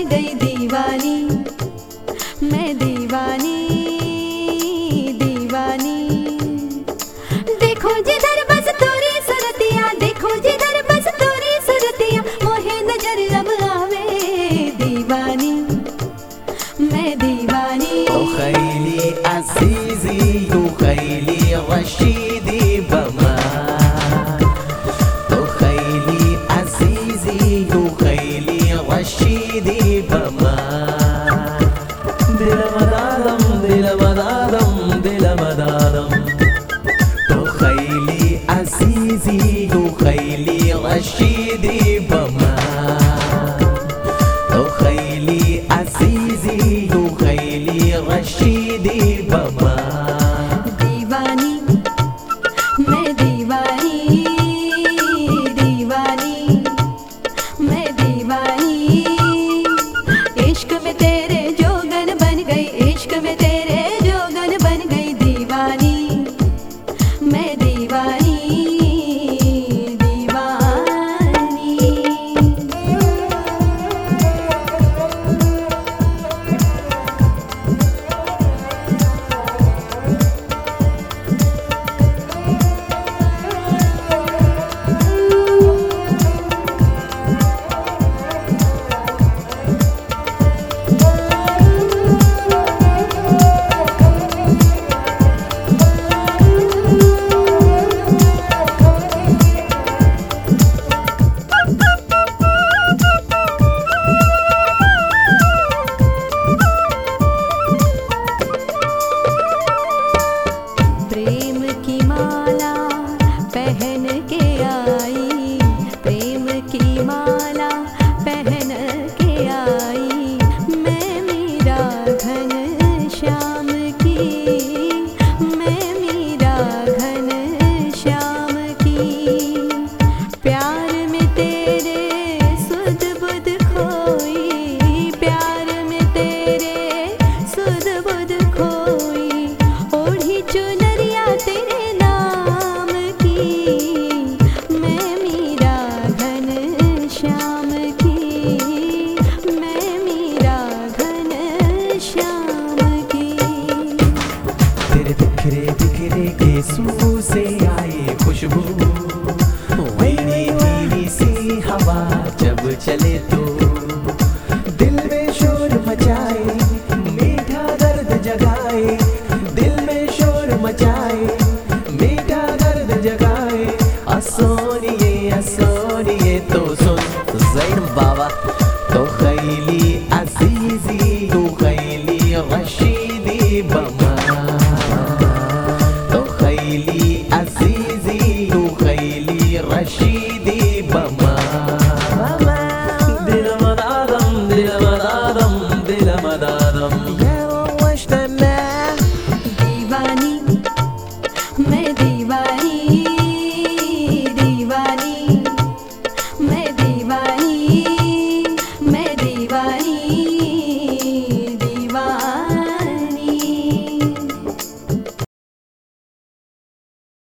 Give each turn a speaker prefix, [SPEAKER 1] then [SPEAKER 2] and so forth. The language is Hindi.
[SPEAKER 1] गई दीवानी, मैं दीवानी दीवानी। देखो जिधर बस तोरी सुरतिया, देखो जिधर बस तोरी सुरतिया, मोहे नजर अब आवे दीवानी, मैं दीवानी।
[SPEAKER 2] तो खैली अजीजी तो खैली रशीदी बमा, तो खैली अजीजी तो खैली रशीदी बमा। दिल मदादम दिल मदादम दिल मदादम, तो खैली अजीजी तो खैली रशीदी बमा, तो खैली अजीजी तो खैली रशीदी बमा।
[SPEAKER 1] दीवानी मैं दीवानी दीवानी, मैं दीवानी। इश्क में तेरे जोगन बन गई, इश्क में तेरे जोगन बन गई दीवानी, मैं दीवानी दीवानी। प्रेम की माला पहन के आई, प्रेम की माला पहन के आई, मैं मीरा घन श्याम की, मैं मीरा घन श्याम की। प्यार में तेरे सुध बुध खोई, प्यार में तेरे सुध बुध खोई, ओढ़ी चुनरिया तेरे नाम की, मैं मीरा घन श्याम की, मैं मीरा घन श्याम की।
[SPEAKER 2] तेरे बिखरे बिखरे केसों से आए खुशबू, मेरी नीली सी हवा जब चले तो दिल में शोर मचाए, मीठा दर्द जगाए, दिल में शोर मचाए, मीठा दर्द जगाए। असोनिए तो सुन ज़ैन बाबा, तो खैली अजीजी तो खैली रशीदी बमा, तो खैली अजीजी तो खैली रशीदी बमा।